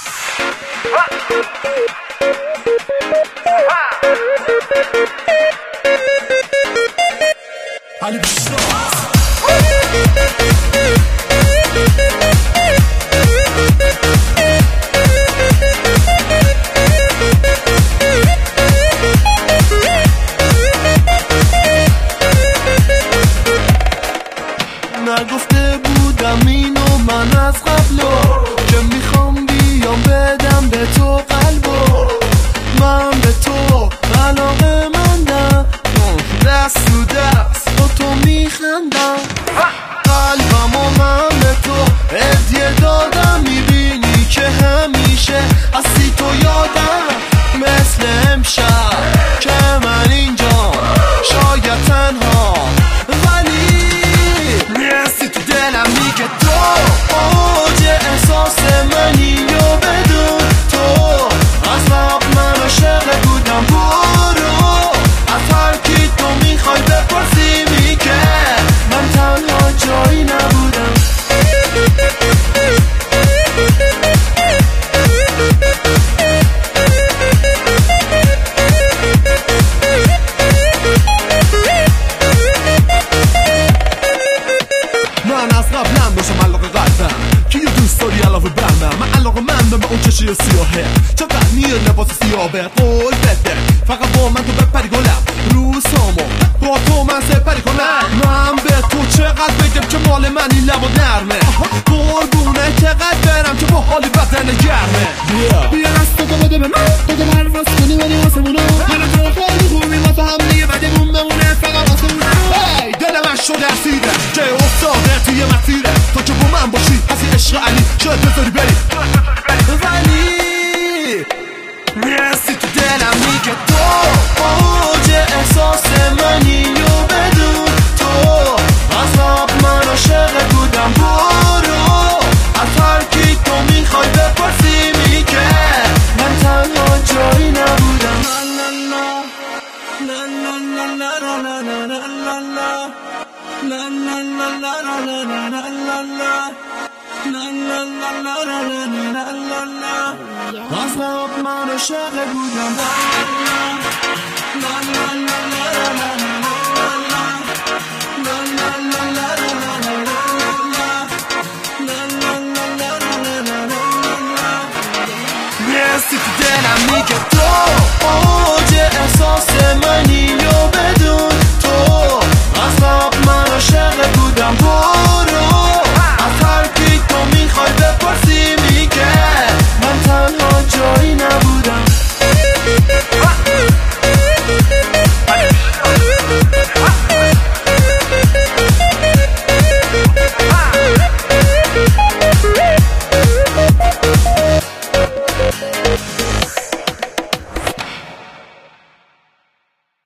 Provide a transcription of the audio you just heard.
نگفته بودم اینو من از قبلو که میخوام بیام بدم به تو قلبو، من به تو علاقه مندم، دست تو دست با تو میخندم، قلبمو من به تو هدیه دادم، میبینی که همیشه هستی تو یادم، مثل امشب که من اینجا شاید تنها، ولی میرسی تو دلم میگه تو اوج احساس منی و بدون تو از قبل من عاشق بودم، برو از هر کی تو میخوای بپرسی میگه من تنها جایی نبودم. من از قبلم باشم علاقه قلبم که یه دوست داری علاوه برمم، من علاقه مندم به اون چشی سیاهه، چقدر میره لباس سیاهه، قول بده فقط با من تو بپری گلم، روزامو با تو من سپری کنم، من به تو چقدر بگم که مال من این لبا نرمه، قربونه چقدر برم که با حالی بدن گرمه، بیا دست تو بده به من، تو دل هر راست کنی ولی واسمونو، من تو خیلی خوبی واسه هم دیگه بدمون بمونه فقط واسمونو، ای دل من شده اسیره که افتاده توی مسیره، تو که با من باشی هستی عشق علی شاید بذاری بری، ولی میرسی تو دلم میگه تو اوج احساس منی و بدون تو از قبل من عاشق بودم، برو از هر کی تو میخوای بپرسی میگه من تنها جایی نبودم. از قبل من عاشق بودم، میرسی تو دلم میگه تو اوج احساس منی و بدون تو از قبل من عاشق بودم، برو از هر کی تو میخوای بپرسی